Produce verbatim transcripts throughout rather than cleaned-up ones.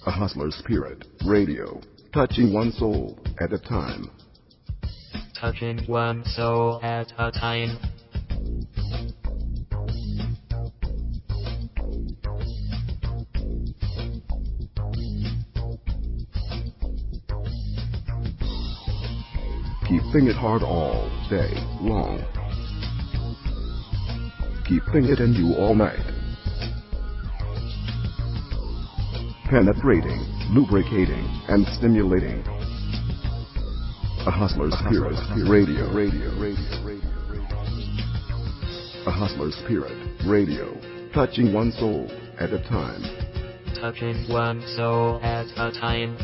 A Hustler's Spirit Radio, touching one soul at a time. Touching one soul at a time. Keeping it hard all day long. Keeping it in you all night. Penetrating, lubricating, and stimulating. A Hustler's Spirit Radio. Radio. Radio. Radio. A Hustler's Spirit Radio, touching one soul at a time. Touching one soul at a time.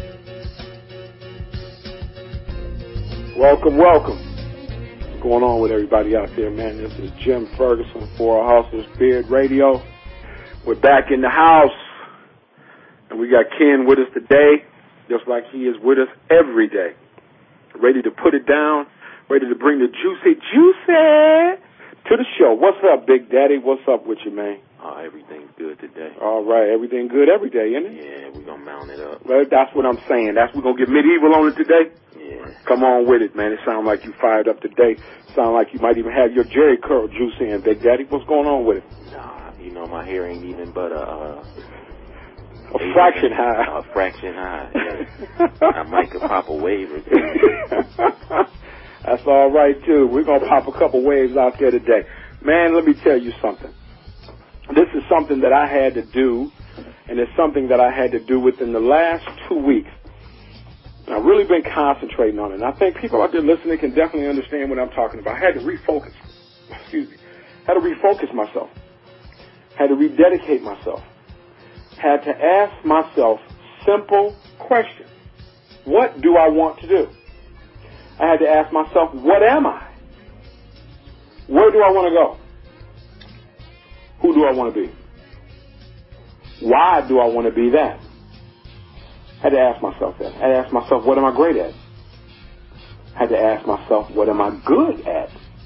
Welcome, welcome. What's going on with everybody out there, man? This is Jim Ferguson for A Hustler's Beard Radio. We're back in the house, and we got Ken with us today, just like he is with us every day. Ready to put it down, ready to bring the juicy, juicy to the show. What's up, Big Daddy? What's up with you, man? Oh, everything's good today. All right, everything good every day, isn't it? Yeah, we're going to mount it up. Well, that's what I'm saying. That's we're going to get medieval on it today? Yeah. Come on with it, man. It sounds like you fired up today. Sound like you might even have your Jerry curl juice in, Big Daddy. What's going on with it? Nah, you know, my hair ain't even but a... Uh, a fraction high. A fraction high, yeah. I might could pop a wave or two. That's all right, too. We're going to pop a couple waves out there today. Man, let me tell you something. This is something that I had to do, and it's something that I had to do within the last two weeks. And I've really been concentrating on it. And I think people out there listening can definitely understand what I'm talking about. I had to refocus. Excuse me. Had to refocus myself. Had to rededicate myself. Had to ask myself simple questions. What do I want to do? I had to ask myself, what am I? Where do I want to go? Who do I want to be? Why do I want to be that? I had to ask myself that. I had to ask myself, what am I great at? I had to ask myself, what am I good at?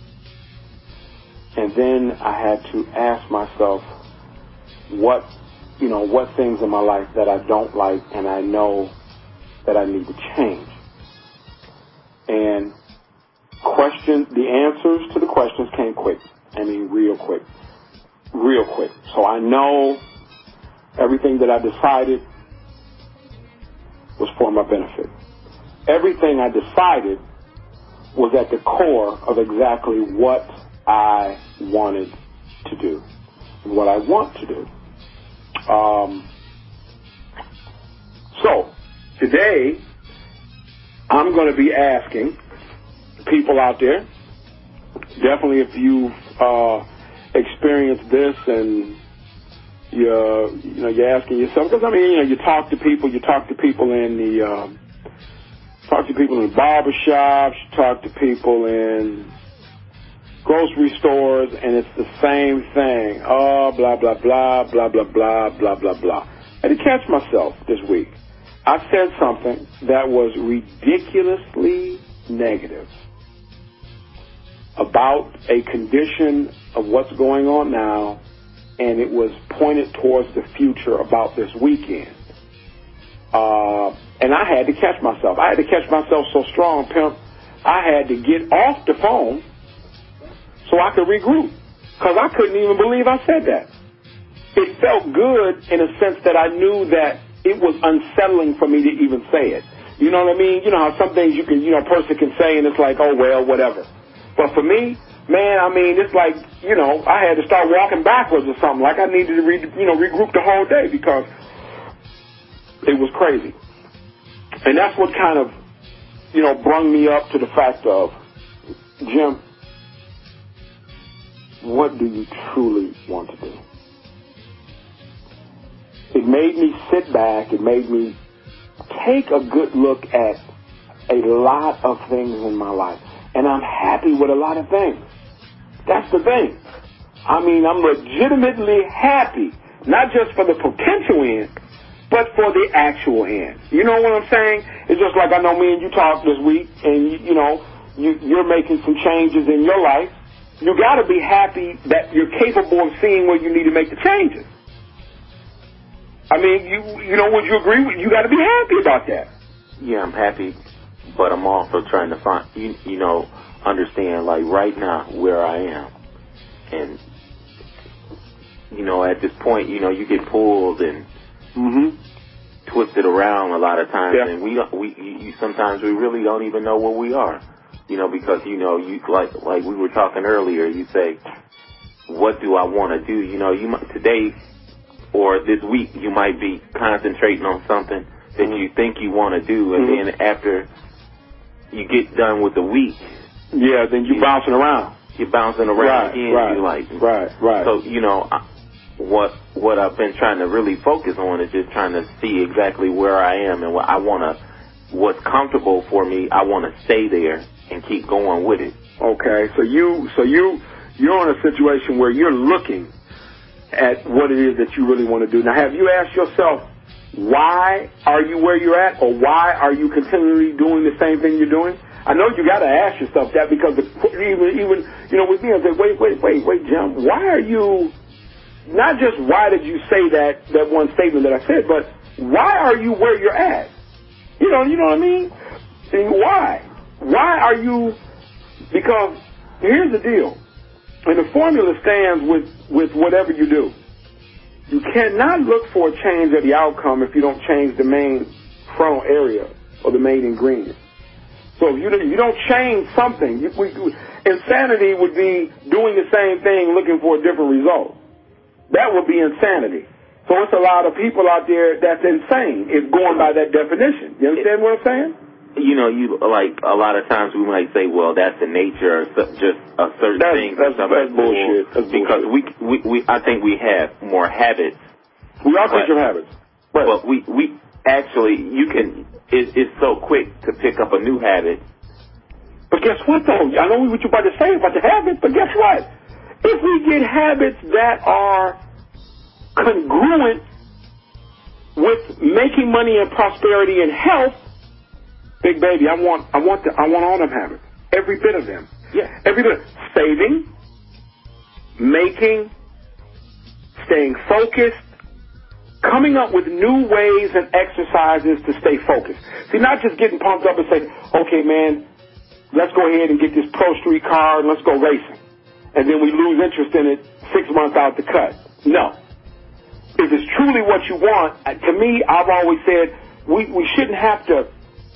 And then I had to ask myself, what, you know, what things in my life that I don't like and I know that I need to change. And question, the answers to the questions came quick. I mean, real quick. Real quick. So I know everything that I decided was for my benefit. Everything I decided was at the core of exactly what I wanted to do and what I want to do. Um, so today I'm going to be asking people out there, definitely if you've uh, experienced this and you're, you know, you're asking yourself, because I mean, you know, you talk to people, you talk to people in the, um, talk to people in barber shops, you talk to people in grocery stores, and it's the same thing. Oh, blah, blah, blah, blah, blah, blah, blah, blah, blah. I had to catch myself this week. I said something that was ridiculously negative about a condition of what's going on now, and it was pointed towards the future about this weekend. Uh, and I had to catch myself. I had to catch myself so strong, pimp, I had to get off the phone so I could regroup, because I couldn't even believe I said that. It felt good in a sense that I knew that it was unsettling for me to even say it. You know what I mean? You know how some things you can, you know, a person can say and it's like, oh, well, whatever. But for me, man, I mean, it's like, you know, I had to start walking backwards or something. Like I needed to, re, you know, regroup the whole day because it was crazy. And that's what kind of, you know, brung me up to the fact of, Jim, what do you truly want to do? It made me sit back. It made me take a good look at a lot of things in my life. And I'm happy with a lot of things. That's the thing. I mean, I'm legitimately happy, not just for the potential end, but for the actual end. You know what I'm saying? It's just like I know me and you talked this week, and, you, you know, you, you're making some changes in your life. You got to be happy that you're capable of seeing where you need to make the changes. I mean, you you know, would you agree? With, you got to be happy about that. Yeah, I'm happy, but I'm also trying to find, you, you know, understand, like, right now, where I am. And, you know, at this point, you know, you get pulled and mm-hmm. twisted around a lot of times, yeah. and we, we you, sometimes we really don't even know where we are, you know, because, you know, you like like we were talking earlier, you say, what do I want to do? You know, you might, today or this week, you might be concentrating on something that mm-hmm. you think you want to do, and mm-hmm. then after you get done with the week, yeah, then you're you, bouncing around. You're bouncing around right, again. Right, you're like, right, right. So, you know, I, what what I've been trying to really focus on is just trying to see exactly where I am and what I want to, what's comfortable for me. I want to stay there and keep going with it. Okay, so you, so you, you're in a situation where you're looking at what it is that you really want to do. Now, have you asked yourself, why are you where you're at, or why are you continually doing the same thing you're doing? I know you got to ask yourself that, because the, even, even, you know, with me, I say, wait, wait, wait, wait, Jim, why are you, not just why did you say that, that one statement that I said, but why are you where you're at? You know, you know what I mean? And why? Why are you, because here's the deal, and the formula stands with, with whatever you do. You cannot look for a change of the outcome if you don't change the main frontal area or the main ingredient. So if you, if you don't change something, you, we, insanity would be doing the same thing looking for a different result. That would be insanity. So it's a lot of people out there that's insane. It's going by that definition. You understand what I'm saying? You know, you like a lot of times we might say, well, that's the nature of just a certain that's, thing. That's, that's, that's bullshit. That's because bullshit. we, we, we, I think we have more habits. We all creature habits. Right. But we, we actually, you can, it, it's so quick to pick up a new habit. But guess what, though? I know what you're about to say about the habits, but guess what? If we get habits that are congruent with making money and prosperity and health, big baby, I want, I want, the, I want all them habits, every bit of them. Yeah, every bit. Saving, making, staying focused, coming up with new ways and exercises to stay focused. See, not just getting pumped up and saying, okay, man, let's go ahead and get this Pro Street car and let's go racing. And then we lose interest in it six months out the cut. No. If it's truly what you want, to me, I've always said we, we shouldn't have to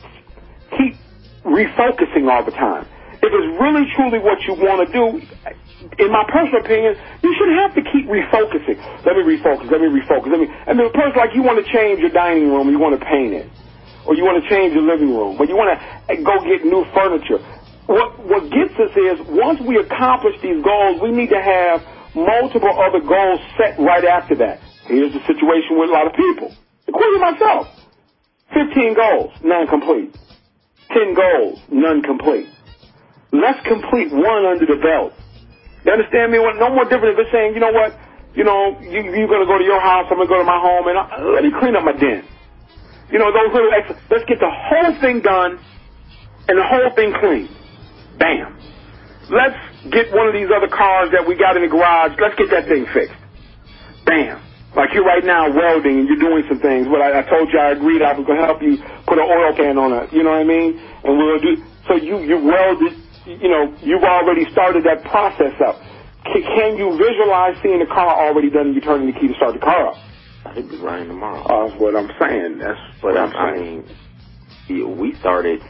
keep refocusing all the time. If it's really truly what you want to do, in my personal opinion, you shouldn't have to keep refocusing. Let me refocus, let me refocus. Let me, I mean, a person like you want to change your dining room, you want to paint it. Or you want to change your living room, or you want to go get new furniture. What, what gets us is, once we accomplish these goals, we need to have multiple other goals set right after that. Here's the situation with a lot of people, including myself. fifteen goals, none complete. ten goals, none complete. Let's complete one under the belt. You understand me? No more different if it's saying, you know what, you know, you, you're going to go to your house, I'm going to go to my home, and I, let me clean up my den. You know, those little extra, let's get the whole thing done and the whole thing clean. Bam. Let's get one of these other cars that we got in the garage. Let's get that thing fixed. Bam. Like you're right now welding and you're doing some things. But I, I told you I agreed I was going to help you put an oil can on it. You know what I mean? And we'll do, so you, you welded, you know, you've already started that process up. Can, can you visualize seeing the car already done and you turning the key to start the car up? I think we're running tomorrow. Uh, that's what I'm saying. That's what I'm I saying. mean, we started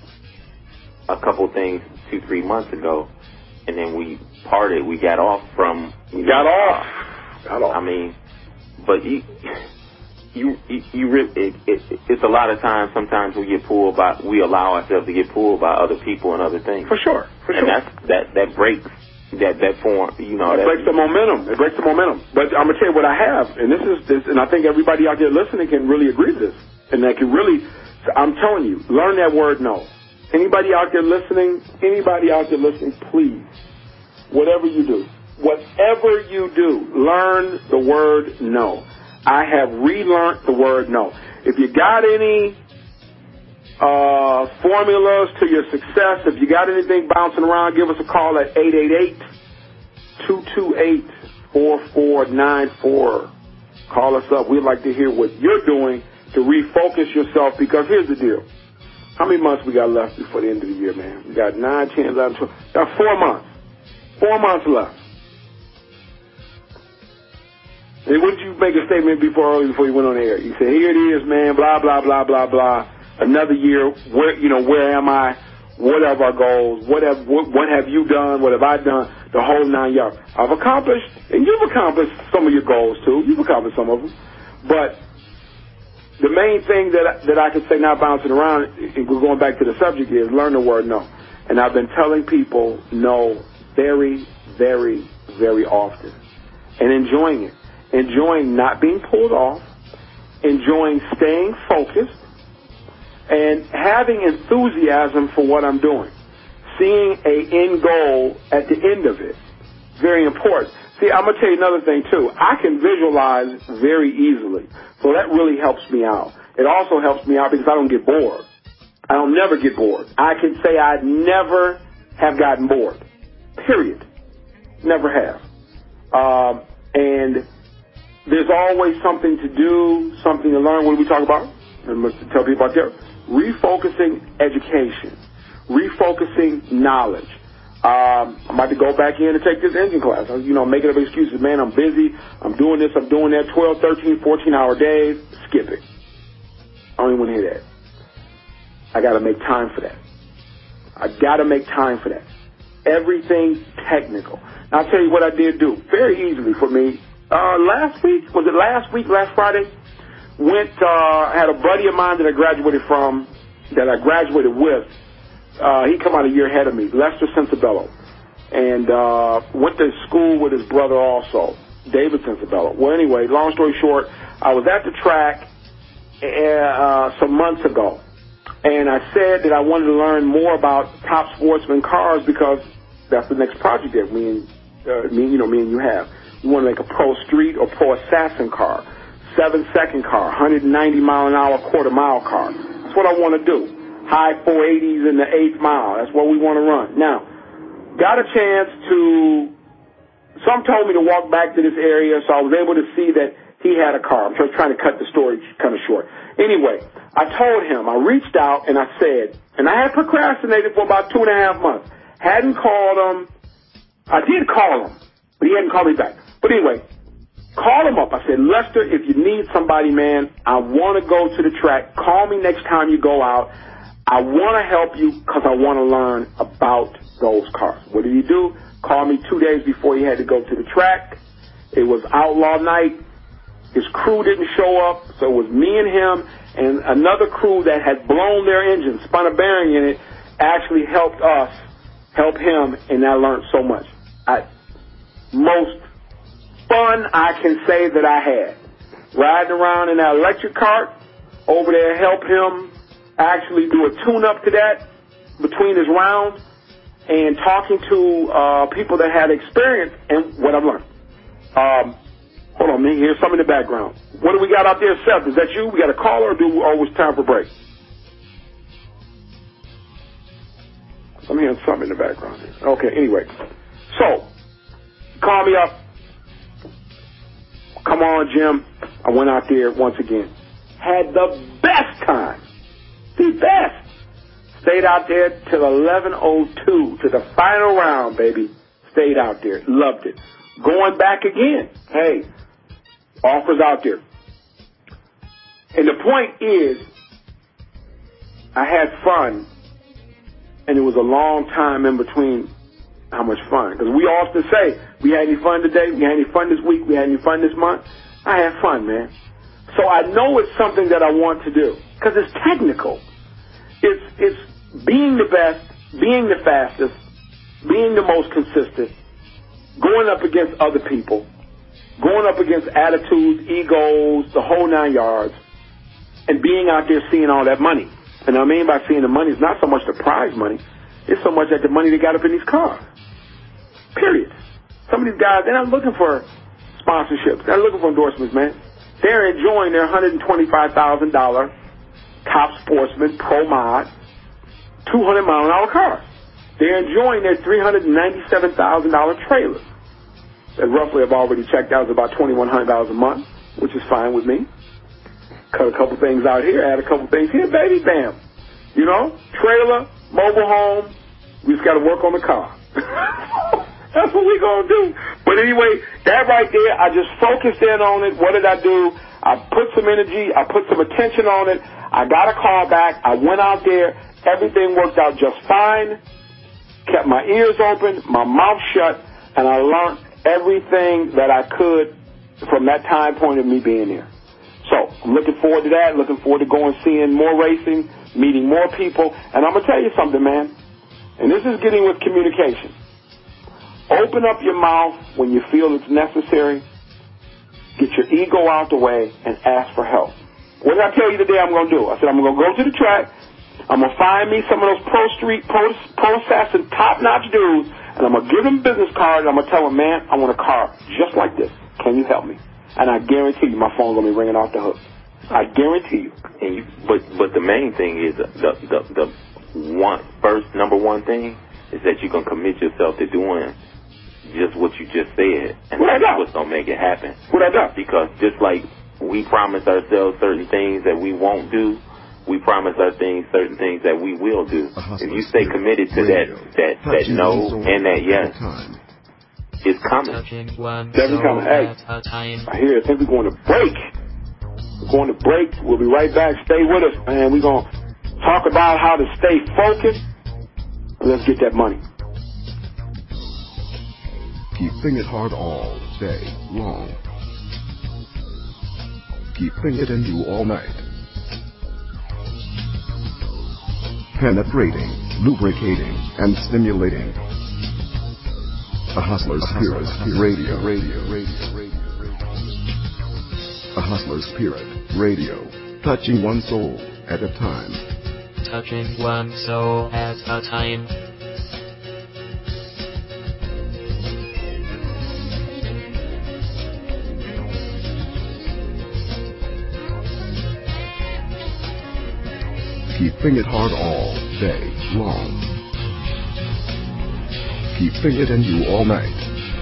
a couple things two, three months ago, and then we parted. We got off from. You got know, off. Uh, got off. I mean, but you, you, you, you really, it, it, it's a lot of times. Sometimes we get pulled by. We allow ourselves to get pulled by other people and other things. For sure. For and sure. that's that that breaks. That that form, you know, it that breaks the momentum. It breaks the momentum. But I'm gonna tell you what I have, and this is this, and I think everybody out there listening can really agree to this, and that can really. I'm telling you, learn that word no. Anybody out there listening, anybody out there listening, please, whatever you do, whatever you do, learn the word no. I have relearned the word no. If you got any Uh, formulas to your success. If you got anything bouncing around, give us a call at eight eight eight, two two eight, four four nine four. Call us up. We'd like to hear what you're doing to refocus yourself, because here's the deal. How many months we got left before the end of the year, man? We got nine, ten, eleven, twelve. Got four months. Four months left. And wouldn't you make a statement before early before you went on the air? You say, here it is, man, blah, blah, blah, blah, blah. Another year, where, you know, where am I? What are our goals? What have, what, what have you done? What have I done? The whole nine yards. I've accomplished, and you've accomplished some of your goals, too. You've accomplished some of them. But the main thing that I, that I can say now, bouncing around, and we're going back to the subject, is learn the word no. And I've been telling people no very, very, very often. And enjoying it. Enjoying not being pulled off. Enjoying staying focused. And having enthusiasm for what I'm doing. Seeing a end goal at the end of it. Very important. See, I'm going to tell you another thing, too. I can visualize very easily. So that really helps me out. It also helps me out because I don't get bored. I don't never get bored. I can say I never have gotten bored. Period. Never have. Um, and there's always something to do, something to learn. What do we talk about? And let's tell people out there. Refocusing education. Refocusing knowledge. Um, I'm about to go back in and take this engine class. I, you know, making up excuses. Man, I'm busy. I'm doing this. I'm doing that. twelve, thirteen, fourteen hour days. Skip it. I don't even want to hear that. I got to make time for that. I got to make time for that. Everything technical. Now, I'll tell you what I did do very easily for me. Uh, last week, was it last week, last Friday? Went, uh, had a buddy of mine that I graduated from, that I graduated with. Uh, he come out a year ahead of me, Lester Sensabello, and uh, went to school with his brother also, David Sensabello. Well, anyway, long story short, I was at the track uh, some months ago, and I said that I wanted to learn more about top sportsman cars because that's the next project that me and uh, me, you know, me and you have. We want to make a pro street or pro assassin car, seven second car, one hundred ninety mile an hour quarter mile car. That's what I want to do. High four eighties in the eighth mile. That's what we want to run. Now, got a chance to, some told me to walk back to this area, so I was able to see that he had a car. I'm just trying to cut the story kind of short. Anyway, I told him, I reached out and I said, and I had procrastinated for about two and a half months. Hadn't called him. I did call him, but he hadn't called me back. But anyway, call him up. I said, Lester, if you need somebody, man, I want to go to the track. Call me next time you go out. I want to help you because I want to learn about those cars. What did he do? Called me two days before he had to go to the track. It was outlaw night. His crew didn't show up, so it was me and him and another crew that had blown their engine, spun a bearing in it, actually helped us help him, and I learned so much. I, most fun I can say that I had. Riding around in that electric cart, over there help him actually do a tune-up to that between his rounds, and talking to uh, people that had experience and what I've learned. Um, hold on, man. Here's some in the background. What do we got out there, Seth? Is that you? We got a caller, or do we always time for break? I'm hearing something in the background here. Okay, anyway. So, call me up. Come on, Jim. I went out there once again. Had the best time. The best. Stayed out there till eleven oh two, to the final round, baby. Stayed out there. Loved it. Going back again. Hey, offers out there. And the point is, I had fun, and it was a long time in between how much fun. Because we often say, we had any fun today? We had any fun this week? We had any fun this month? I had fun, man. So I know it's something that I want to do because it's technical. It's, it's being the best, being the fastest, being the most consistent, going up against other people, going up against attitudes, egos, the whole nine yards, and being out there seeing all that money. And I mean by seeing the money is not so much the prize money, it's so much that the money they got up in these cars. Period. Some of these guys, they're not looking for sponsorships. They're not looking for endorsements, man. They're enjoying their one hundred twenty-five thousand dollars Top Sportsman Pro Mod two hundred mile an hour cars. They're enjoying their three hundred ninety-seven thousand dollars trailers that roughly have already checked out. It's about twenty-one hundred dollars a month. which is fine with me. Cut a couple things out here, add a couple things here, baby, bam. You know, trailer, mobile home, we just got to work on the car. That's what we're going to do. But anyway, that right there, I just focused in on it. What did I do? I put some energy, I put some attention on it. I got a call back. I went out there. Everything worked out just fine. Kept my ears open, my mouth shut, and I learned everything that I could from that time point of me being there. So I'm looking forward to that, looking forward to going seeing more racing, meeting more people. And I'm going to tell you something, man, and this is getting with communication. Open up your mouth when you feel it's necessary. Get your ego out the way and ask for help. What did I tell you today I'm going to do? I said I'm going to go to the track. I'm going to find me some of those pro street, pro, pro assassin, top-notch dudes, and I'm going to give them business cards, and I'm going to tell them, man, I want a car just like this. Can you help me? And I guarantee you my phone's going to be ringing off the hook. I guarantee you. And you but but the main thing is, the, the, the one, first number one thing is that you're going to commit yourself to doing just what you just said, and what that's what's going to make it happen. What I done? Because just like we promise ourselves certain things that we won't do, we promise our things, certain things that we will do. If you stay committed to that, that, that no and that yes, it's coming. Definitely coming. Hey, I hear it. I think we're going to break. We're going to break. We'll be right back. Stay with us, man. We're going to talk about how to stay focused. And let's get that money. Keeping it hard all day long. Keeping it in you all night. Penetrating, lubricating, and stimulating. A Hustler's Spirit Radio. Radio. Radio. Radio. A Hustler's Spirit Radio. Touching one soul at a time. Touching one soul at a time. Keeping it hard all day long. Keeping it in you all night.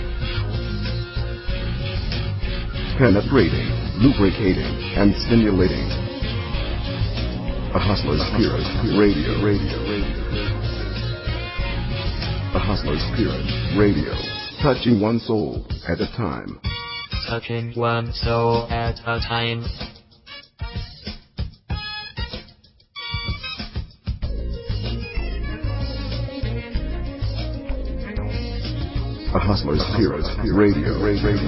Penetrating, lubricating, and stimulating. A Hustler's Spirit Radio. Radio. Radio. A Hustler's Spirit Radio. Touching one soul at a time. Touching one soul at a time. A Hustler's Spirit Radio.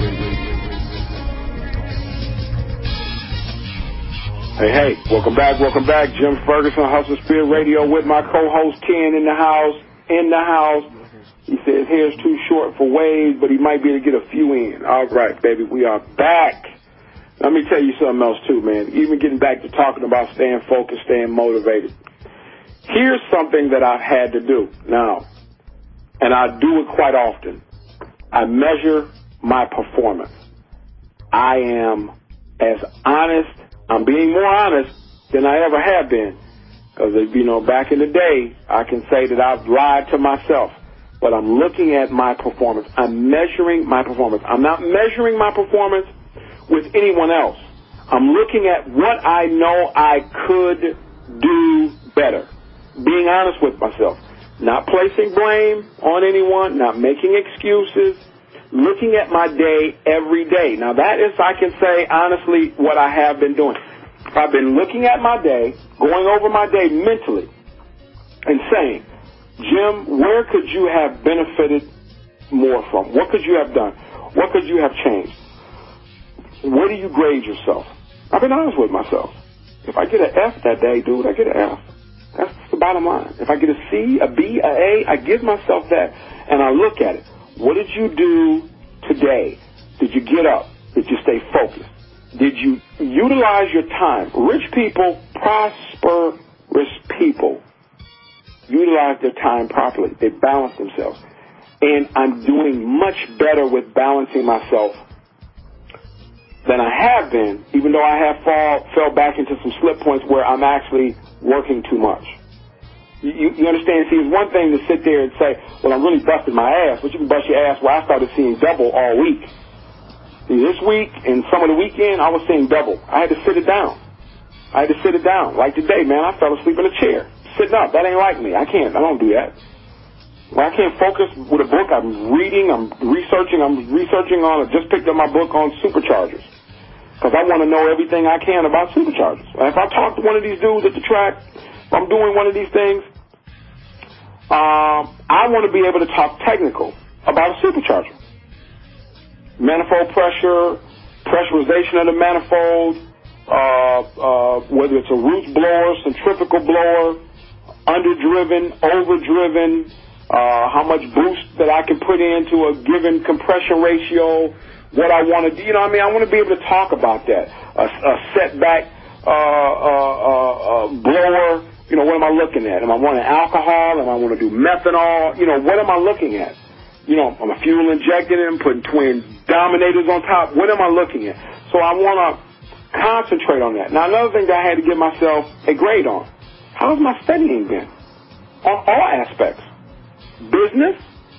Hey, hey, welcome back, welcome back. Jim Ferguson, Hustler's Spirit Radio with my co-host Ken in the house, in the house. He says hair's too short for waves, but he might be able to get a few in. All right, baby, we are back. Let me tell you something else too, man. Even getting back to talking about staying focused, staying motivated. Here's something that I've had to do now, and I do it quite often. I measure my performance. I am as honest, I'm being more honest than I ever have been. Because, you know, back in the day, I can say that I've lied to myself. But I'm looking at my performance. I'm measuring my performance. I'm not measuring my performance with anyone else. I'm looking at what I know I could do better. Being honest with myself. Not placing blame on anyone, not making excuses, looking at my day every day. Now that is, I can say honestly, what I have been doing. I've been looking at my day, going over my day mentally, and saying, Jim, where could you have benefited more from? What could you have done? What could you have changed? Where do you grade yourself? I've been honest with myself. If I get an F that day, dude, I get an F. That's the bottom line. If I get a C, a B, a A, I give myself that, and I look at it. What did you do today? Did you get up? Did you stay focused? Did you utilize your time? Rich people, prosperous people, utilize their time properly. They balance themselves. And I'm doing much better with balancing myself than I have been, even though I have fall, fell back into some slip points where I'm actually working too much. You, you, you understand? See, it's one thing to sit there and say, well, I'm really busting my ass, but you can bust your ass where I started seeing double all week. This week and some of the weekend, I was seeing double. I had to sit it down. I had to sit it down. Like today, man, I fell asleep in a chair. Sitting up. That ain't like me. I can't. I don't do that. When I can't focus with a book, I'm reading, I'm researching, I'm researching on, I just picked up my book on superchargers. Because I want to know everything I can about superchargers. And if I talk to one of these dudes at the track, if I'm doing one of these things, um, I want to be able to talk technical about a supercharger. Manifold pressure, pressurization of the manifold, uh, uh, whether it's a Roots blower, centrifugal blower, underdriven, overdriven, uh, how much boost that I can put into a given compression ratio, what I want to do. You know what I mean? I want to be able to talk about that. A, a setback uh, uh, uh, uh, blower, you know, what am I looking at? Am I wanting alcohol? Am I want to do methanol? You know, what am I looking at? You know, am I fuel injecting it, putting twin dominators on top? What am I looking at? So I want to concentrate on that. Now, another thing that I had to give myself a grade on. How's my studying been? On all aspects. Business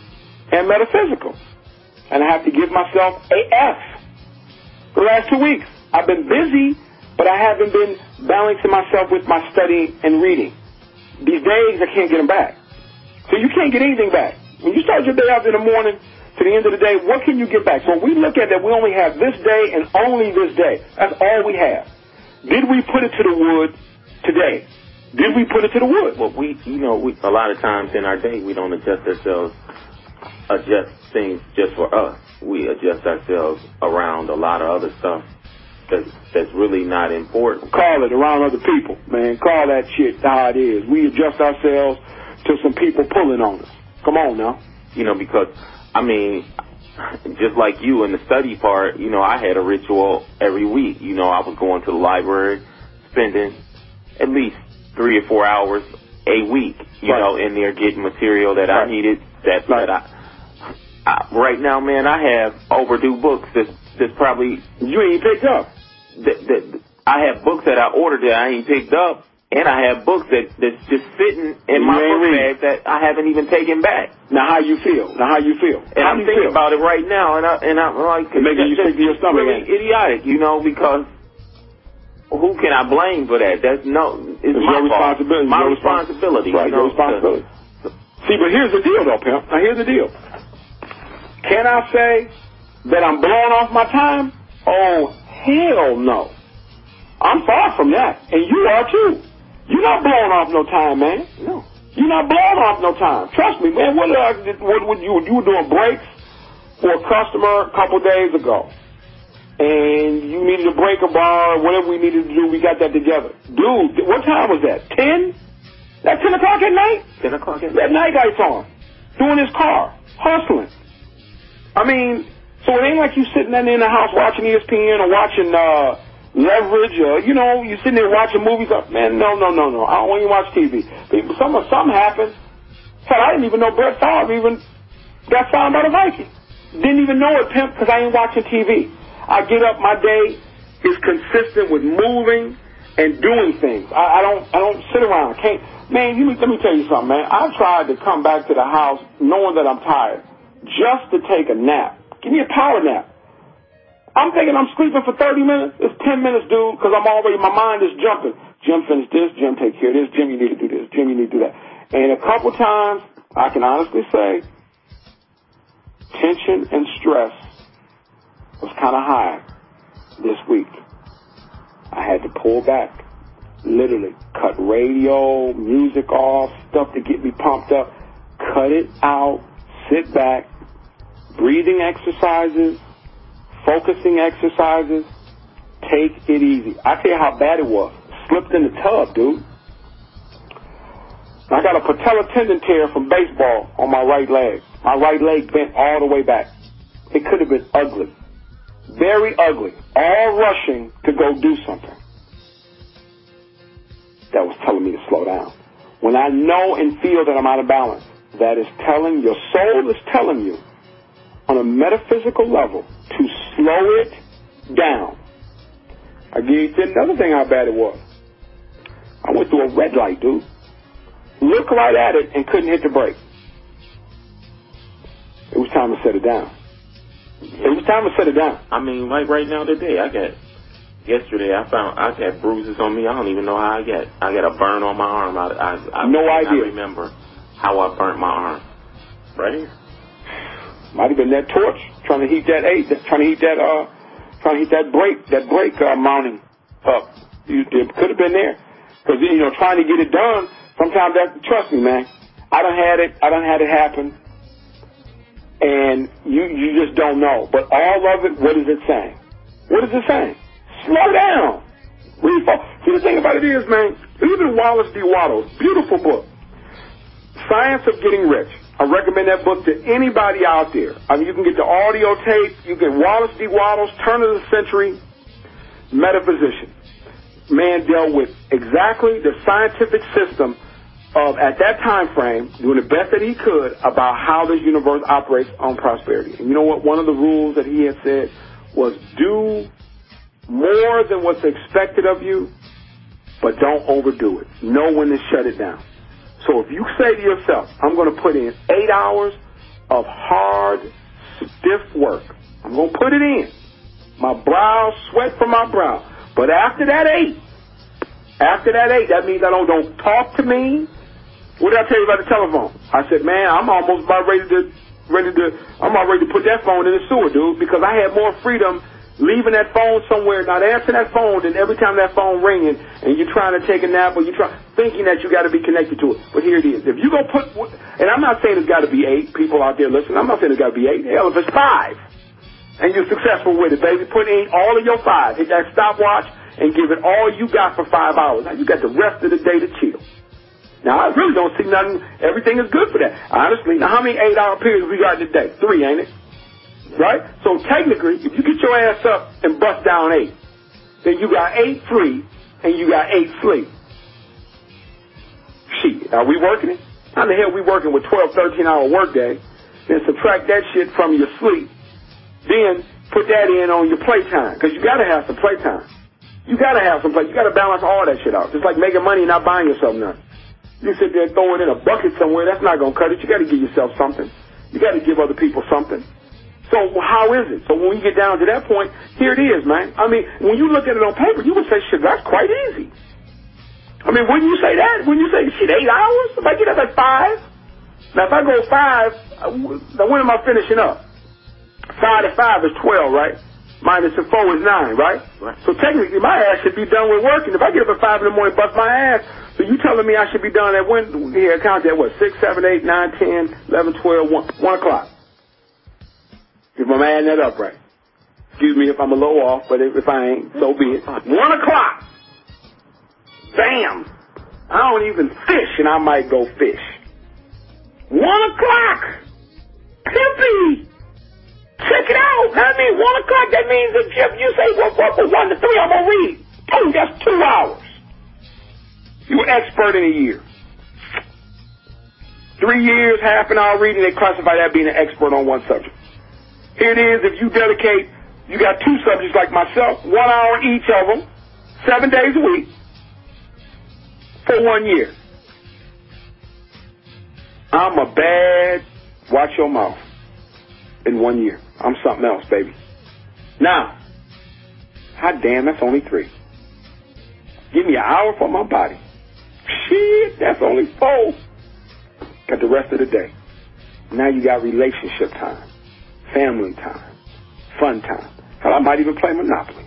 and metaphysical. And I have to give myself a F. For the last two weeks, I've been busy, but I haven't been balancing myself with my studying and reading. These days, I can't get them back. So you can't get anything back. When you start your day out in the morning to the end of the day, what can you get back? So we look at that, we only have this day and only this day. That's all we have. Did we put it to the wood today? Did we put it to the wood? Well, we, you know, we, a lot of times in our day, we don't adjust ourselves, adjust things just for us. We adjust ourselves around a lot of other stuff that's, that's really not important. Call it around other people, man. Call that shit how it is. We adjust ourselves to some people pulling on us. Come on now. You know, because, I mean, just like you in the study part, you know, I had a ritual every week. You know, I was going to the library, spending at least three or four hours a week, you right. know, in there getting material that right. I needed. That, right. that I, I, right now, man, I have overdue books that that's probably you ain't picked up. That, that I have books that I ordered that I ain't picked up, and I have books that that's just sitting in you my book read. bag that I haven't even taken back. Now, how you feel? Now, how you feel? And how I'm you thinking feel? about it right now, and I and I'm like, making you sick to your stomach. Really idiotic, you know, because. Who can I blame for that? That's no, it's, it's my your responsibility. My your responsibility. Right, you know, your responsibility. To... See, but here's the deal, though, pimp. Now, here's the deal. Can I say that I'm blowing off my time? Oh, hell no. I'm far from that, and you are too. You're not blowing off no time, man. No. You're not blowing off no time. Trust me, man. What, uh, what would you? You were doing breaks for a customer a couple days ago. And you needed to break a bar, whatever we needed to do, we got that together. Dude, what time was that? ten? That ten o'clock at night? ten o'clock at night. That night lights on. Doing his car. Hustling. I mean, so it ain't like you sitting in the house watching E S P N or watching uh, Leverage or, you know, you sitting there watching movies. Up. Man, no, no, no, no. I don't want you to watch T V. Something, something happened. Hell, I didn't even know Brett Favre even got signed by the Vikings. Didn't even know it, pimp, because I ain't watching T V. I get up, my day is consistent with moving and doing things. I, I don't I don't sit around. I can't. Man, you, let me tell you something, man. I've tried to come back to the house knowing that I'm tired just to take a nap. Give me a power nap. I'm thinking I'm sleeping for thirty minutes. It's ten minutes, dude, because I'm already, my mind is jumping. Jim, finish this. Jim, take care of this. Jim, you need to do this. Jim, you need to do that. And a couple times, I can honestly say, tension and stress was kind of high this week. I had to pull back, literally cut radio, music off, stuff to get me pumped up, cut it out, sit back, breathing exercises, focusing exercises, take it easy. I tell you how bad it was. Slipped in the tub, dude. I got a patella tendon tear from baseball on my right leg. My right leg bent all the way back. It could have been ugly. Very ugly. All rushing to go do something. That was telling me to slow down. When I know and feel that I'm out of balance, that is telling, your soul is telling you on a metaphysical level to slow it down. I give you another thing how bad it was. I went through a red light, dude. Looked right at it and couldn't hit the brake. It was time to set it down. It was time to set it down. I mean, like right now today, I got, yesterday I found, I got bruises on me. I don't even know how I got. I got a burn on my arm. I, I, I no I idea. I remember how I burnt my arm. Right here. Might have been that torch trying to heat that eight, trying to heat that, uh, trying to heat that brake, that brake uh, mounting up. You, it could have been there. Because, you know, trying to get it done, sometimes that's, trust me, man, I done had it, I done had it happen. And you, you just don't know. But all of it, what is it saying? What is it saying? Slow down. Refocus. See, the thing about it is, man, even Wallace D. Wattles, beautiful book, Science of Getting Rich. I recommend that book to anybody out there. I mean, you can get the audio tape. You get Wallace D. Wattles, turn of the century, metaphysician. Man dealt with exactly the scientific system of, at that time frame, doing the best that he could about how this universe operates on prosperity. And you know what? One of the rules that he had said was do more than what's expected of you, but don't overdo it. Know when to shut it down. So if you say to yourself, I'm going to put in eight hours of hard, stiff work. I'm going to put it in. My brow, sweat from my brow. But after that eight, after that eight, that means I don't, don't talk to me. What did I tell you about the telephone? I said, man, I'm almost about ready to, ready to, I'm about ready to put that phone in the sewer, dude, because I had more freedom leaving that phone somewhere, not answering that phone, than every time that phone ringing and you're trying to take a nap or you're trying, thinking that you got to be connected to it. But here it is. If you go put, and I'm not saying it's got to be eight people out there listening. I'm not saying it's got to be eight. Hell, if it's five and you're successful with it, baby, put in all of your five. Hit that stopwatch and give it all you got for five hours. Now you got the rest of the day to chill. Now I really don't see nothing. Everything is good for that. Honestly, now how many eight-hour periods we got in a day? Three, ain't it? Right? So technically, if you get your ass up and bust down eight, then you got eight free and you got eight sleep. Shit, are we working it? How the hell we working with twelve, thirteen hour work day? Then subtract that shit from your sleep. Then put that in on your playtime, because you got to have some playtime. You got to have some play. You got to balance all that shit out. Just like making money and not buying yourself nothing. You sit there and throw it in a bucket somewhere, that's not going to cut it. You got to give yourself something. You got to give other people something. So how is it? So when we get down to that point, here it is, man. I mean, when you look at it on paper, you would say, shit, that's quite easy. I mean, wouldn't you say that? Wouldn't you say, shit, eight hours? If I get up at five? Now, if I go five, now when am I finishing up? Five to five is twelve, right? Minus the four is nine, right? Right. So technically, my ass should be done with working. If I get up at five in the morning, bust my ass, so you telling me I should be done at when? Here, count that, what, six, seven, eight, nine, ten, eleven, twelve, one, one o'clock. If I'm adding that up right. Excuse me if I'm a little off, but if, if I ain't, so be it. One o'clock. Bam. I don't even fish, and I might go fish. One o'clock. Pimpy. Check it out. I mean, one o'clock, that means if you say, well, from one to three, I'm going to read. Two, that's two hours. You're an expert in a year. Three years, half an hour reading, they classify that being an expert on one subject. Here it is, if you dedicate, you got two subjects like myself, one hour each of them, seven days a week, for one year. I'm a bad, watch your mouth, in one year. I'm something else, baby. Now, hot damn, that's only three. Give me an hour for my body. Shit, that's only four. Got the rest of the day. Now you got relationship time. Family time, fun time. Hell, I might even play Monopoly.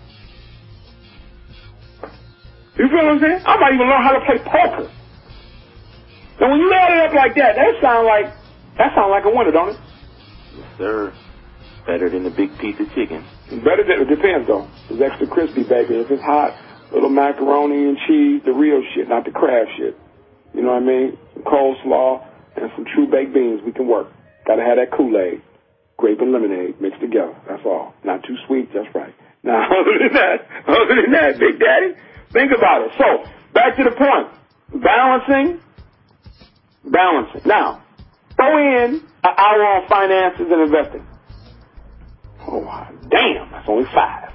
You feel what I'm saying? I might even learn how to play poker. Now, when you add it up like that, that sound like that sound like a winner, don't it? Yes, sir. Better than the big piece of chicken. Better than, it depends though. It's extra crispy, baby. If it's hot, little macaroni and cheese, the real shit, not the crab shit. You know what I mean? Some coleslaw and some true baked beans. We can work. Gotta have that Kool-Aid. Grape and lemonade mixed together. That's all. Not too sweet. That's right. Now, other than that, other than that, Big Daddy, think about it. So, back to the point. Balancing. Balancing. Now, throw in an hour on finances and investing. Oh, damn. That's only five.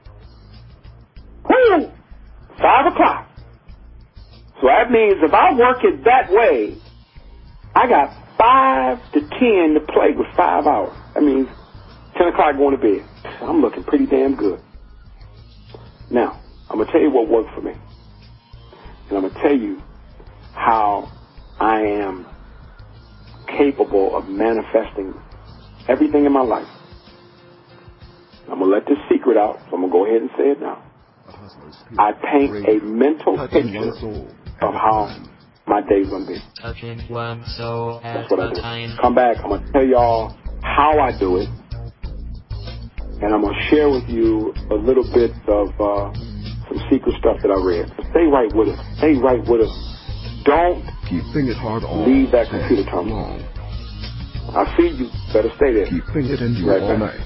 Woo! Five o'clock. So that means if I work it that way, I got five to ten to play with five hours. That means ten ten o'clock going to bed. I'm looking pretty damn good. Now, I'm going to tell you what worked for me. And I'm going to tell you how I am capable of manifesting everything in my life. I'm going to let this secret out, so I'm going to go ahead and say it now. I paint a mental picture of how my day's going to be. Touching one soul at That's what I a do. time. Come back. I'm going to tell y'all how I do it. And I'm going to share with you a little bit of uh, some secret stuff that I read. So stay right with us. Stay right with us. Don't Keeping it hard all leave that day computer terminal. long. I see you. Better stay there. Keeping it in you Right all back. night.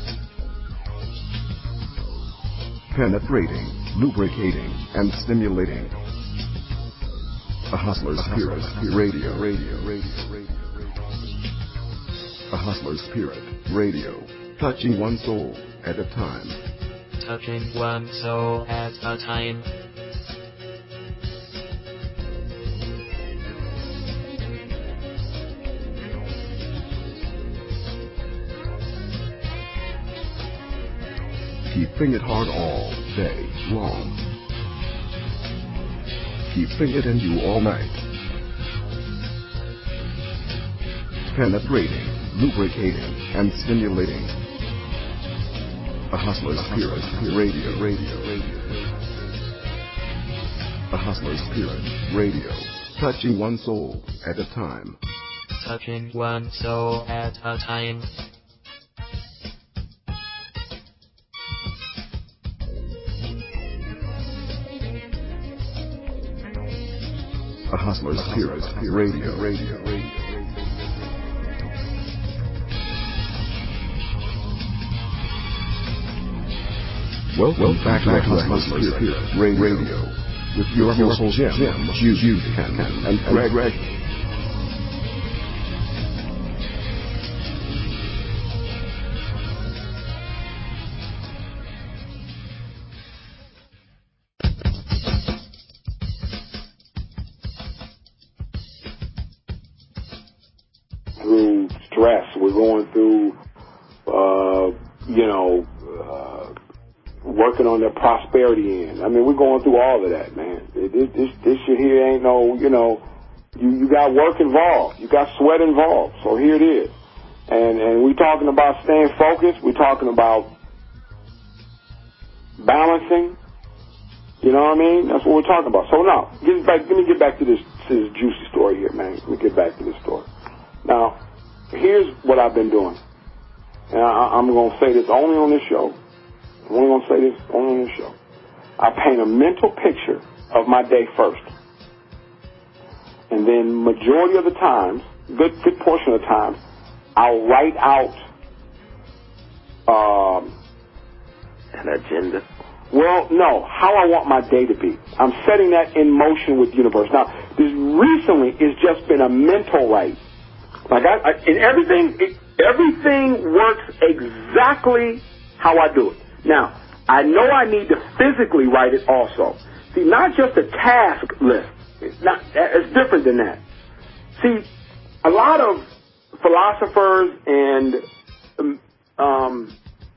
Penetrating, lubricating, and stimulating. A Hustler's Spirit Radio. Radio. Radio. Radio. A Hustler's Spirit Radio. Touching one soul at a time. Touching one soul at a time. Keeping it hard all day long. Keeping it in you all night. Penetrating, lubricating, and stimulating. A Hustler's Spirit Radio. Radio. Radio. A Hustler's Spirit Radio. Touching one soul at a time. Touching one soul at a time. A Hustler's Spirit Radio. Radio. Radio. Welcome, Welcome back, back to Hustler's Spirit Radio. Radio with your host Jim, Jim, Jude, and, and Greg. Greg. Through stress, we're going through, uh, you know, uh, working on their prosperity end. I mean, we're going through all of that, man. This, this, this shit here ain't no, you know, you, you got work involved. You got sweat involved. So here it is. And, and we're talking about staying focused. We're talking about balancing. You know what I mean? That's what we're talking about. So now, get back, let me get back to this, to this juicy story here, man. Let me get back to this story. Now, here's what I've been doing. And I, I'm going to say this only on this show. I'm only going to say this only on this show. I paint a mental picture of my day first. And then majority of the times, good, good portion of the times, I'll write out um, An agenda. well, no, how I want my day to be. I'm setting that in motion with the universe. Now, this recently it's just been a mental write. Like I, I and everything, it, everything works exactly how I do it. Now, I know I need to physically write it also. See, not just a task list. It's not. It's different than that. See, a lot of philosophers and um,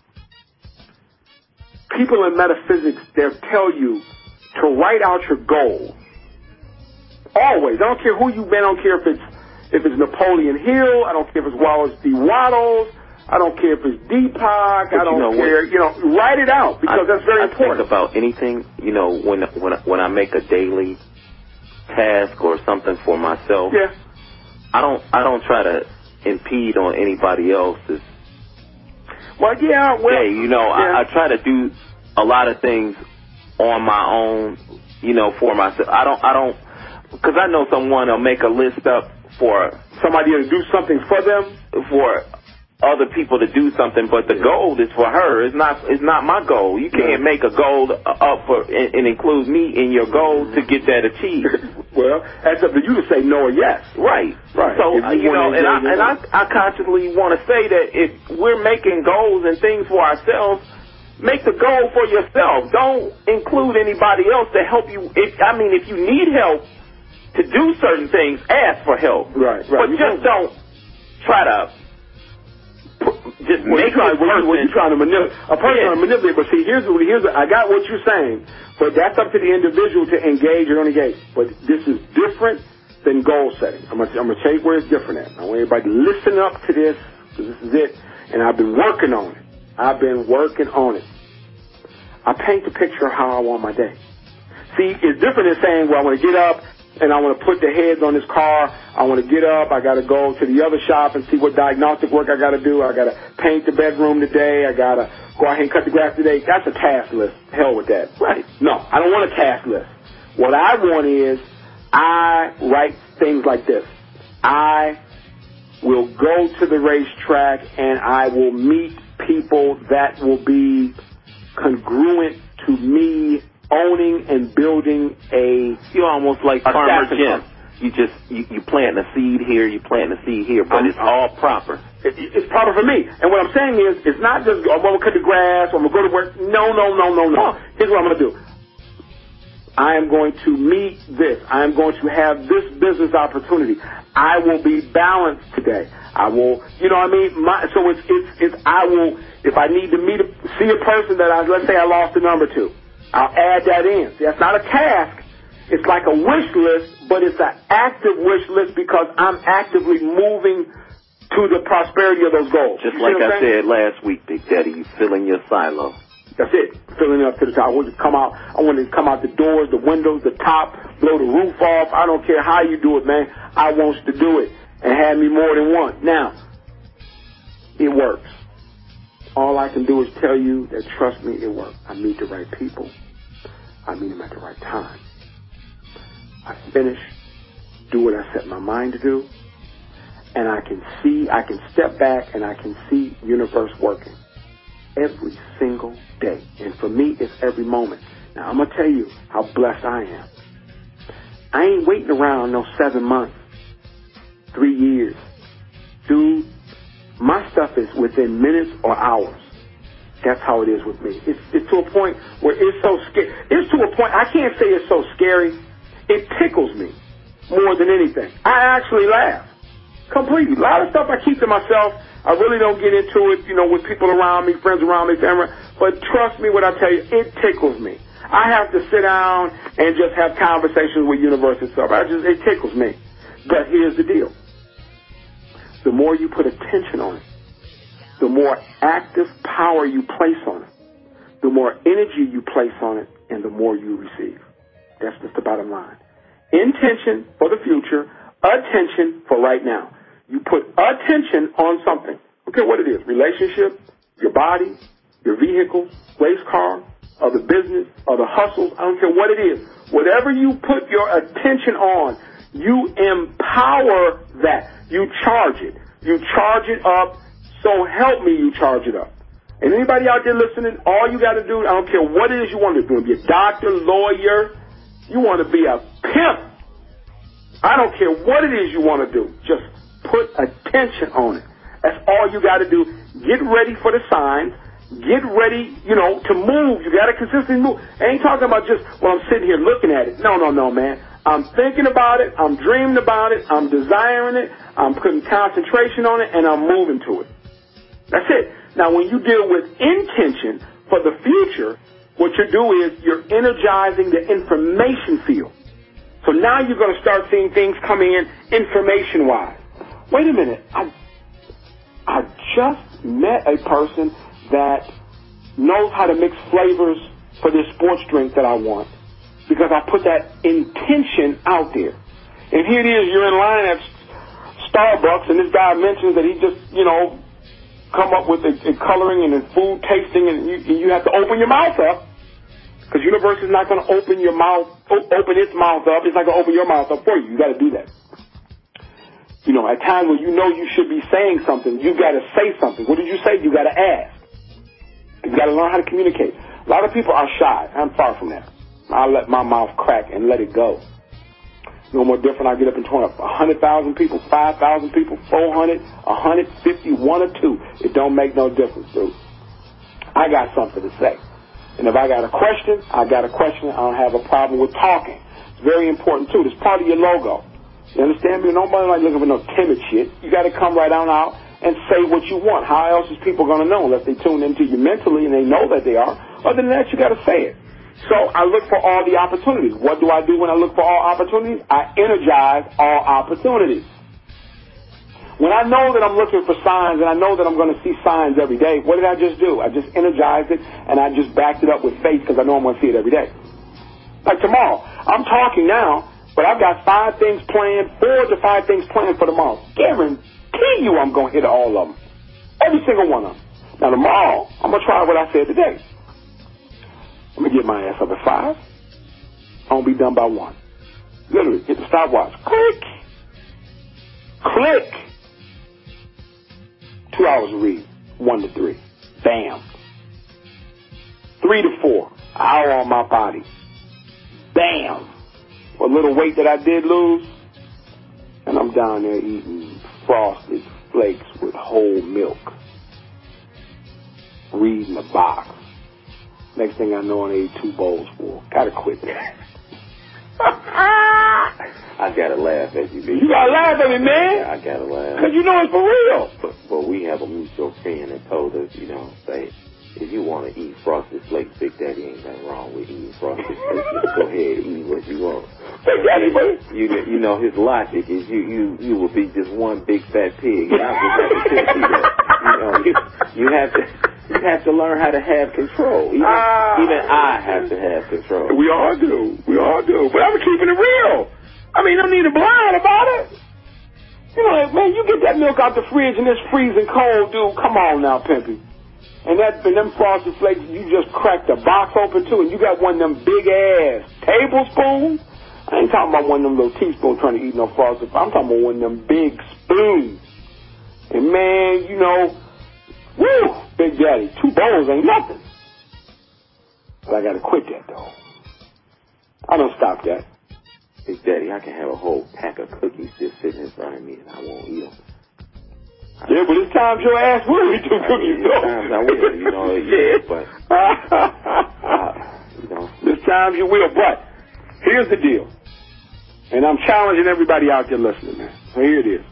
people in metaphysics, they'll tell you to write out your goals. Always. I don't care who you've been. I don't care if it's if it's Napoleon Hill. I don't care if it's Wallace D. Wattles. I don't care if it's Deepak. But I don't you know care. what? You know, write it out because I, that's very I important. think about anything. You know, when when when I make a daily task or something for myself. Yeah. I don't I don't try to impede on anybody else's. Well, yeah. Well, day. You know, yeah. I, I try to do a lot of things on my own. You know, for myself. I don't I don't because I know someone will make a list up for somebody to do something for them. for other people to do something, but the goal is for her. It's not. It's not my goal. You can't make a goal up for and, and include me in your goal to get that achieved. Well, that's up to you to say no or yes. Right. Right. So If uh, you know, wanna and I enjoy and I, I consciously want to say that if we're making goals and things for ourselves, make the goal for yourself. Don't include anybody else to help you. If I mean, if you need help to do certain things, ask for help. Right. Right. But just don't try to just well, make trying, this person. well, you're trying to manipulate. A person Yeah. trying to manipulate. But see, here's here's I got what you're saying, but that's up to the individual to engage or don't engage. But this is different than goal setting. I'm gonna I'm gonna tell you where it's different at. I want everybody to listen up to this, because this is it. And I've been working on it. I've been working on it. I paint the picture of how I want my day. See, it's different than saying, well, I want to get up and I want to put the heads on this car. I want to get up. I got to go to the other shop and see what diagnostic work I got to do. I got to paint the bedroom today. I got to go ahead and cut the grass today. That's a task list. Hell with that. Right. No, I don't want a task list. What I want is I write things like this. I will go to the racetrack and I will meet people that will be congruent to me owning and building a... You're almost like Farmer Jim. You just, you, you plant a seed here, you plant a seed here, but um, it's all proper. It, it's proper for me. And what I'm saying is, it's not just, I'm going to cut the grass, or I'm going to go to work. No, no, no, no, no. Here's what I'm going to do. I am going to meet this. I am going to have this business opportunity. I will be balanced today. I will, you know what I mean? My, so it's, it's, it's, I will, if I need to meet, a, see a person that I, let's say I lost a number to, I'll add that in. See, that's not a task. It's like a wish list, but it's an active wish list because I'm actively moving to the prosperity of those goals. Just like I said last week, Big Daddy, you fill in your silo. That's it. Filling it up to the top. I want to come out. I want to come out the doors, the windows, the top, blow the roof off. I don't care how you do it, man. I want to do it and have me more than one. Now, it works. All I can do is tell you that, trust me, it works. I meet the right people. I meet them at the right time. I finish, do what I set my mind to do, and I can see, I can step back and I can see universe working every single day. And for me, it's every moment. Now, I'm going to tell you how blessed I am. I ain't waiting around no seven months, three years. Dude, my stuff is within minutes or hours. That's how it is with me. It's, it's to a point where it's so scary. It's to a point, I can't say it's so scary. It tickles me more than anything. I actually laugh. Completely. A lot of stuff I keep to myself. I really don't get into it, you know, with people around me, friends around me, family. But trust me when I tell you, it tickles me. I have to sit down and just have conversations with universe itself. I just, it tickles me. But here's the deal. The more you put attention on it, the more active power you place on it, the more energy you place on it, and the more you receive. That's just the bottom line. Intention for the future, attention for right now. You put attention on something. Okay, what it is, relationship, your body, your vehicle, race car, or the business, or the hustles, I don't care what it is. Whatever you put your attention on, you empower that. You charge it. You charge it up. So help me, you charge it up. And anybody out there listening, all you got to do, I don't care what it is you want to do, be a doctor, lawyer, you want to be a pimp. I don't care what it is you want to do. Just put attention on it. That's all you got to do. Get ready for the signs. Get ready, you know, to move. You got to consistently move. I ain't talking about just, well, I'm sitting here looking at it. No, no, no, man. I'm thinking about it. I'm dreaming about it. I'm desiring it. I'm putting concentration on it, and I'm moving to it. That's it. Now, when you deal with intention for the future, what you do is you're energizing the information field. So now you're going to start seeing things come in information-wise. Wait a minute. I, I just met a person that knows how to mix flavors for this sports drink that I want because I put that intention out there. And here it is, you're in line at Starbucks, and this guy mentions that he just, you know, come up with a, a coloring and a food tasting, and you, and you have to open your mouth up because universe is not going to open your mouth, open its mouth up. It's not going to open your mouth up for you. You got to do that. You know, at times when you know you should be saying something, you got to say something. What did you say? You got to ask. You got to learn how to communicate. A lot of people are shy. I'm far from that. I let my mouth crack and let it go. No more different. I get up in front of one hundred thousand people, five thousand people, four hundred, one hundred fifty, one or two. It don't make no difference, dude. I got something to say. And if I got a question, I got a question. I don't have a problem with talking. It's very important, too. It's part of your logo. You understand me? Nobody like looking for no timid shit. You got to come right on out and say what you want. How else is people going to know unless they tune into you mentally and they know that they are? Other than that, you got to say it. So I look for all the opportunities. What do I do when I look for all opportunities? I energize all opportunities. When I know that I'm looking for signs and I know that I'm going to see signs every day, what did I just do? I just energized it and I just backed it up with faith because I know I'm going to see it every day. Like tomorrow, I'm talking now, but I've got five things planned, four to five things planned for tomorrow. Guarantee you I'm going to hit all of them. Every single one of them. Now tomorrow, I'm going to try what I said today. I'm going to get my ass up at five. I'm going to be done by one. Literally, hit the stopwatch. Click. Click. Two hours of reading. One to three. Bam. Three to four. Hour on my body. Bam. What little weight that I did lose. And I'm down there eating Frosted Flakes with whole milk. Reading the box. Next thing I know, I ate two bowls full. Gotta quit that. I gotta laugh at you, baby. You gotta laugh at me, man. Yeah, I gotta laugh. Cause you know it's for real. But, but we have a mutual friend that told us, you know, say, if you want to eat Frosted Flakes, Big Daddy ain't nothing wrong with eating Frosted Flakes. Just go ahead and eat what you want. Big Daddy, baby. You, you know, his logic is you, you, you will be just one big fat pig. And I just have to tell you that. You know, you, you have to... You have to learn how to have control. Even, uh, even I have to have control. We all do. We all do. But I'm keeping it real. I mean, don't need to blind about it. You know, like, man, you get that milk out the fridge and it's freezing cold, dude. Come on now, Pimpy. And that, and them Frosted Flakes, you just cracked the box open too, and you got one of them big ass tablespoons. I ain't talking about one of them little teaspoons trying to eat no Frosted. I'm talking about one of them big spoons. And man, you know, woo, Big Daddy, two bowls ain't nothing. But I gotta quit that though. I don't stop that. Big Daddy, I can have a whole pack of cookies just sitting in front of me and I won't eat them. Yeah, but it's times your ass will eat them cookies though. Times I will, you know, yeah, but, uh, you know. There's times you will, but here's the deal. And I'm challenging everybody out there listening, man. So here it is.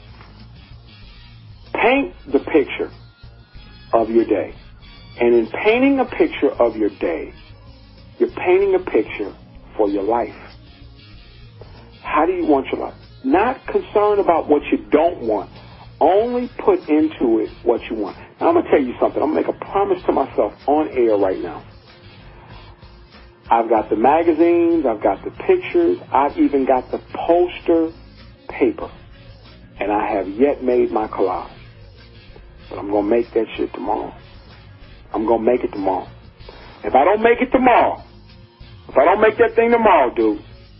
Paint the picture of your day. And in painting a picture of your day, you're painting a picture for your life. How do you want your life? Not concerned about what you don't want. Only put into it what you want. Now, I'm going to tell you something. I'm going to make a promise to myself on air right now. I've got the magazines. I've got the pictures. I've even got the poster paper. And I have yet made my collage. But I'm going to make that shit tomorrow. I'm going to make it tomorrow. If I don't make it tomorrow, if I don't make that thing tomorrow, dude,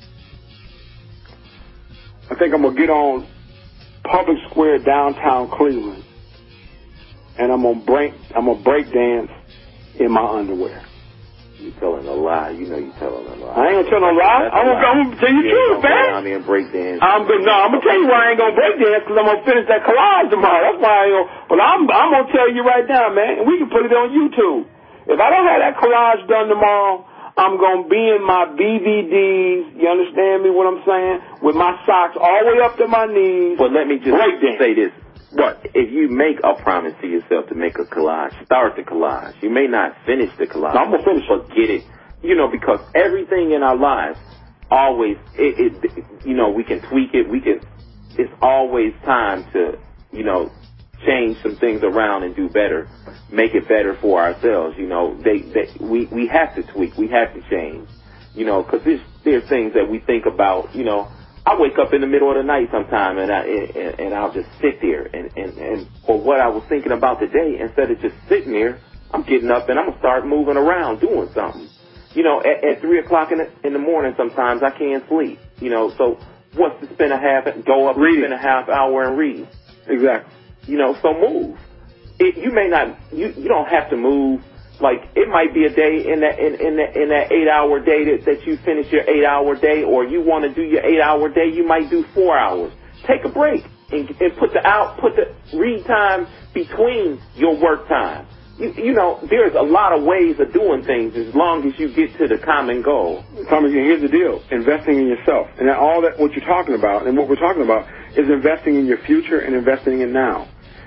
I think I'm going to get on Public Square downtown Cleveland and I'm going to break, I'm going to break dance in my underwear. You telling a lie. You know you telling a lie. I ain't telling a lie. I'm going to tell you the truth, man. I'm going to break dance. I'm good. No, I'm going to tell you why I ain't going to break dance because I'm going to finish that collage tomorrow. That's why I ain't going to. But I'm, I'm going to tell you right now, man, and we can put it on YouTube. If I don't have that collage done tomorrow, I'm going to be in my B V Ds. You understand me what I'm saying? With my socks all the way up to my knees. But let me just say this. What? If you make a promise to yourself to make a collage, start the collage. You may not finish the collage. No, I'm going to finish but get it. You know, because everything in our lives always, it, it, you know, we can tweak it. We can, it's always time to, you know, change some things around and do better, make it better for ourselves. You know, they, they we, we have to tweak. We have to change, you know, because there's, there's things that we think about, you know. I wake up in the middle of the night sometime and I and, and I'll just sit there and, and, and for what I was thinking about today, instead of just sitting there, I'm getting up and I'm gonna start moving around doing something. You know, at, at three o'clock in the, in the morning sometimes I can't sleep. You know, so what's to spend a half go up and spend a half hour and read? Exactly. You know, so move. It, you may not you, you don't have to move. Like, it might be a day in that in, in that in that eight hour day that, that you finish your eight hour day, or you want to do your eight hour day, you might do four hours. Take a break and, and put the out put the read time between your work time. You, you know, there's a lot of ways of doing things as long as you get to the common goal. Tommy, here's the deal: investing in yourself, and all that what you're talking about, and what we're talking about is investing in your future and investing in now.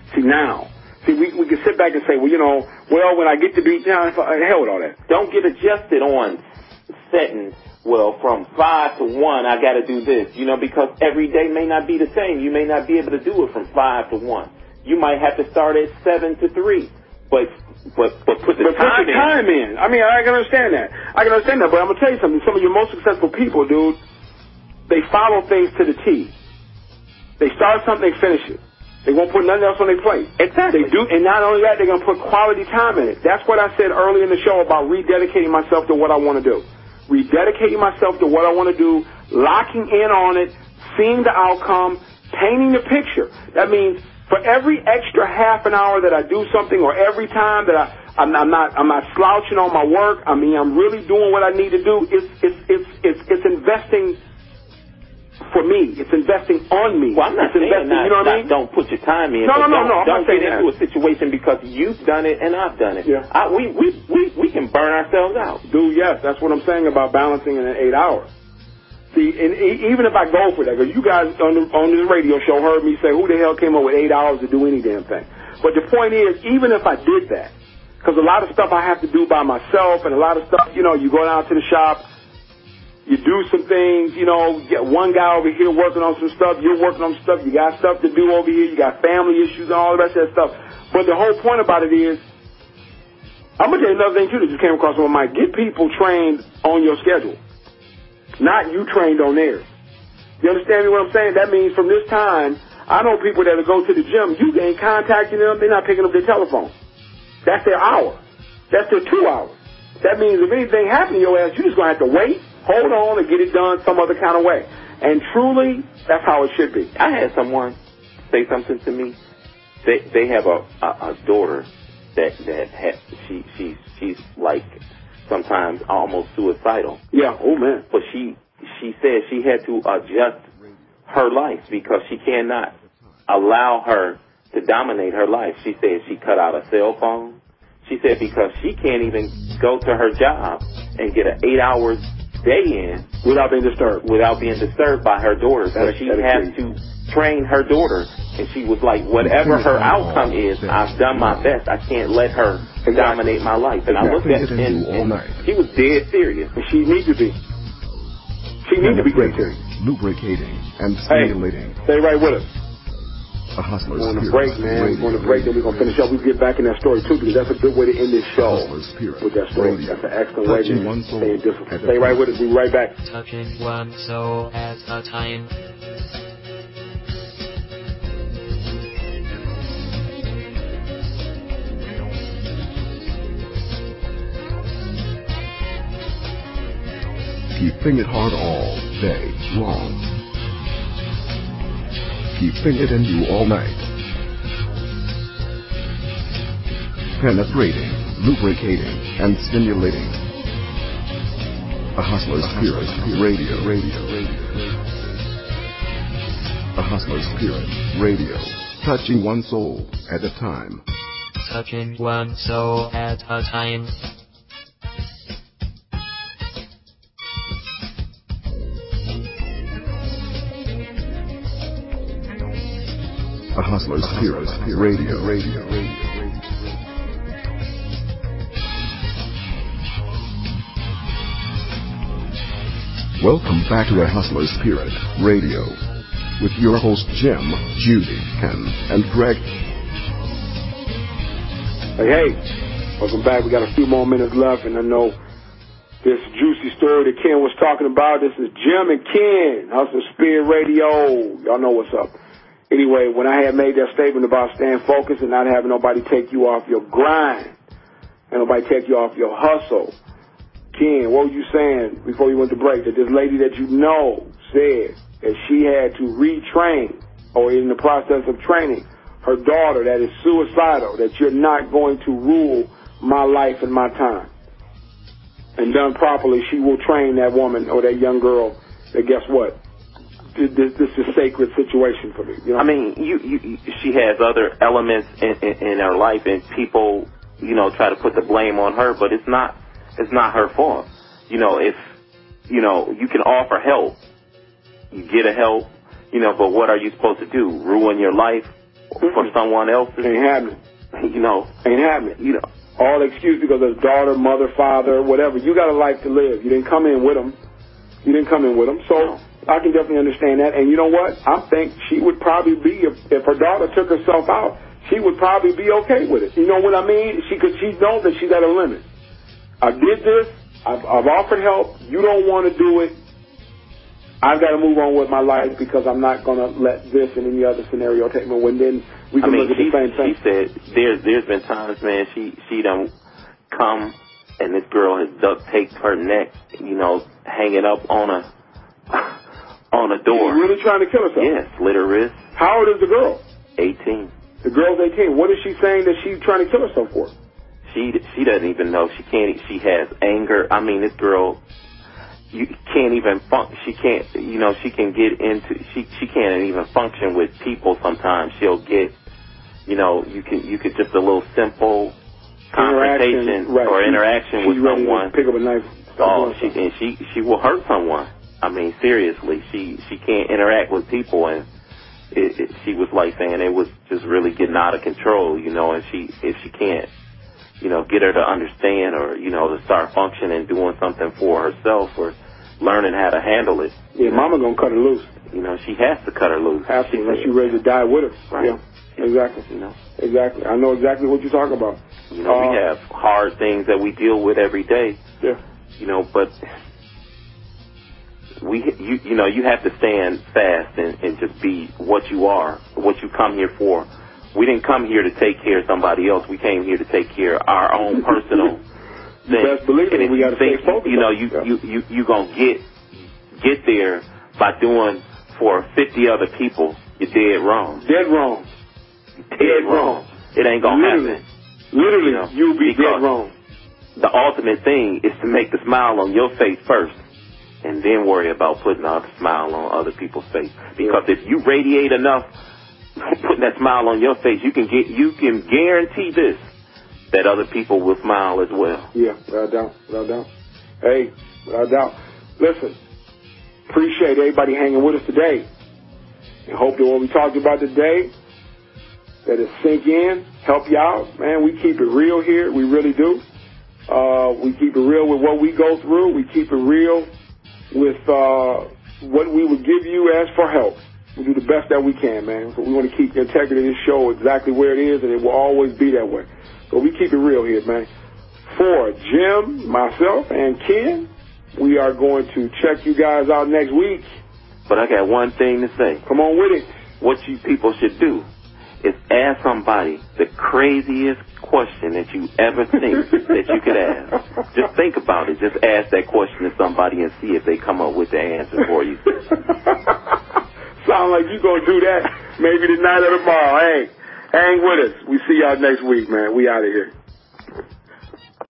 See, now, see, we, we can sit back and say, well, you know, well, when I get to be, you know, hell with all that. Don't get adjusted on setting, well, from five to one, I got to do this, you know, because every day may not be the same. You may not be able to do it from five to one. You might have to start at seven to three, but but but put the but time put the time in. in. I mean, I can understand that. I can understand that, but I'm gonna tell you something. Some of your most successful people, dude, they follow things to the T. They start something, they finish it. They won't put nothing else on their plate. Exactly. They do, and not only that, they're gonna put quality time in it. That's what I said earlier in the show about rededicating myself to what I want to do. Rededicating myself to what I want to do, locking in on it, seeing the outcome, painting the picture. That means for every extra half an hour that I do something, or every time that I, I'm, I'm not, I'm not slouching on my work. I mean, I'm really doing what I need to do. It's, it's, it's, it's, it's investing for me. It's investing on me. Well, I'm not it's saying investing, not, you know what not, I mean? don't put your time in. No, no, no, don't, no. I'm don't not saying get that. into a situation because you've done it and I've done it. Yeah. I, we, we, we, we can burn ourselves out. Dude, yes, that's what I'm saying about balancing in eight hours. See, and even if I go for that, because you guys on the, on this radio show heard me say, who the hell came up with eight hours to do any damn thing? But the point is, even if I did that, because a lot of stuff I have to do by myself, and a lot of stuff, you know, you go down to the shop, you do some things, you know, you get one guy over here working on some stuff, you're working on stuff, you got stuff to do over here, you got family issues and all the rest of that stuff. But the whole point about it is, I'm going to tell you another thing, too, that just came across my mind. Get people trained on your schedule. Not you trained on theirs. You understand me what I'm saying? That means from this time, I know people that will go to the gym, you ain't contacting them, they're not picking up their telephone. That's their hour. That's their two hours. That means if anything happens to your ass, you're just going to have to wait, hold on, and get it done some other kind of way. And truly, that's how it should be. I had someone say something to me. They they have a, a, a daughter that, that has, she, she, she's like, sometimes almost suicidal. Yeah, oh man. But she she said she had to adjust her life because she cannot allow her to dominate her life. She said she cut out a cell phone. She said because she can't even go to her job and get an eight hours day in without being disturbed. Without being disturbed by her daughter. So she has to train her daughter. And she was like, whatever her outcome is, I've done my best. I can't let her dominate my life. And I looked at her and, and she was dead serious. And she needs to be. She needs to be dead serious. Lubricating and stimulating. Hey, stay right with us. A hustler's We're on the spirit. break, man. Radio, We're on the break, then we're going to finish up. We'll get back in that story, too, because that's a good way to end this show with that story. Radio. That's an excellent way to stay disciplined. Stay right with us. We'll be right back. Touching one soul at a time. Keeping it hard all day long. Keeping it in you all night. Penetrating, lubricating, and stimulating. A hustler's spirit. Radio, radio, radio. A hustler's spirit. Radio. Touching one soul at a time. Touching one soul at a time. A hustler's spirit. Radio, radio, radio. Welcome back to A Hustler's Spirit Radio with your hosts Jim, Judy, Ken, and Greg. Hey, hey, welcome back. We got a few more minutes left, and I know this juicy story that Ken was talking about. This is Jim and Ken, Hustler's Spirit Radio. Y'all know what's up. Anyway, when I had made that statement about staying focused and not having nobody take you off your grind, and nobody take you off your hustle, Ken, what were you saying before you went to break? That this lady that you know said that she had to retrain, or in the process of training, her daughter that is suicidal, that you're not going to rule my life and my time. And done properly, she will train that woman or that young girl that, guess what? This, this is a sacred situation for me. You know? I mean, you, you, she has other elements in, in, in her life, and people, you know, try to put the blame on her, but it's not, it's not her fault. You know, if, you know, you can offer help, you get a help, you know, but what are you supposed to do? Ruin your life for someone else. Ain't happening. You know, ain't happening. You know, all excuse because of daughter, mother, father, whatever. You got a life to live. You didn't come in with them. You didn't come in with them. So no. I can definitely understand that. And you know what? I think she would probably be, if, if her daughter took herself out, she would probably be okay with it. You know what I mean? She could. She knows that she's at a limit. I did this. I've, I've offered help. You don't want to do it. I've got to move on with my life because I'm not going to let this and any other scenario take me. When then we can I mean, look at she, the same thing. She said there's there's been times, man, she she done come and this girl has duct taped her neck, you know, hanging up on a on a door. She's really trying to kill herself. Yes, slit her wrist. How old is the girl? Eighteen. The girl's eighteen. What is she saying that she's trying to kill herself for? She she doesn't even know. She can't. She has anger. I mean, this girl, you can't even function. She can't. You know, she can get into. She she can't even function with people. Sometimes she'll get. You know, you can you could just a little simple confrontation right. or she, interaction with ready someone. To pick up a knife. Oh, she and she she will hurt someone. I mean, seriously, she she can't interact with people, and it, it, she was like saying it was just really getting out of control. You know, and she if she can't. You know, get her to understand or, you know, to start functioning, doing something for herself or learning how to handle it. Yeah, mama gonna cut her loose. You know, she has to cut her loose. Absolutely, unless she's ready to die with her. Right. Yeah, exactly. You know. Exactly. I know exactly what you're talking about. You know, uh, we have hard things that we deal with every day. Yeah. You know, but we, you, you know, you have to stand fast and, and just be what you are, what you come here for. We didn't come here to take care of somebody else. We came here to take care of our own personal thing. Best believe it. We got to stay focused. You know, you yeah. you you you gonna get get there by doing for fifty other people. You're dead wrong. Dead wrong. Dead, dead wrong. wrong. It ain't gonna Literally. happen. Literally, you know, you'll be dead wrong. The ultimate thing is to make the smile on your face first, and then worry about putting the smile on other people's face. Because yeah. if you radiate enough. Putting that smile on your face, you can get, you can guarantee this, that other people will smile as well. Yeah, without doubt, without doubt. Hey, without doubt. Listen, appreciate everybody hanging with us today. And hope that what we talked about today, that it sink in, help you out. Man, we keep it real here. We really do. Uh, we keep it real with what we go through. We keep it real with uh, what we would give you as for help. We do the best that we can, man. So we want to keep the integrity of this show exactly where it is, and it will always be that way. So we keep it real here, man. For Jim, myself, and Ken, we are going to check you guys out next week. But I got one thing to say. Come on with it. What you people should do is ask somebody the craziest question that you ever think that you could ask. Just think about it. Just ask that question to somebody and see if they come up with the answer for you. Sound like you gonna do that maybe tonight or tomorrow. Hey, hang with us. We see y'all next week, man. We out of here.